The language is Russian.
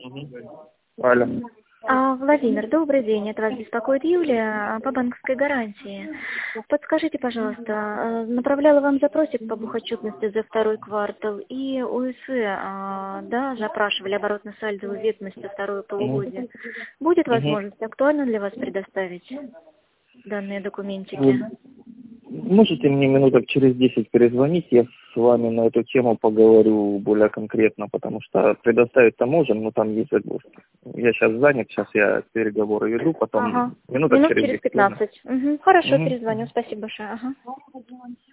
Алло. Владимир, добрый день. Это вас беспокоит Юлия по банковской гарантии. Подскажите, пожалуйста, направляла вам запросик по бухотчетности за второй квартал и УСВ, да, запрашивали оборотно-сальдовую ведомость за второе полугодие. Будет возможность актуально для вас предоставить данные документики? Можете мне минуток через 10 перезвонить, я с вами на эту тему поговорю более конкретно, потому что предоставить-то можем, но там есть загвоздки. Я сейчас занят, сейчас я переговоры веду, потом минут через 15. Хорошо, перезвоню. Спасибо большое.